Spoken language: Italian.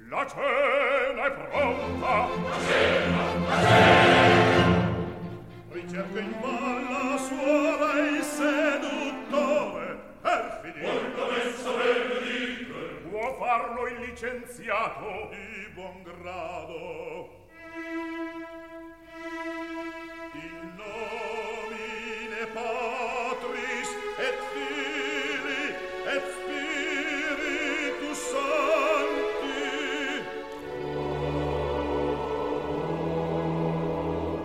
La cena è pronta. La cena. Ricerca in valla suora il seduttore, perfidi. Vuol dovesse aver dito. Può farlo il licenziato di buon grado.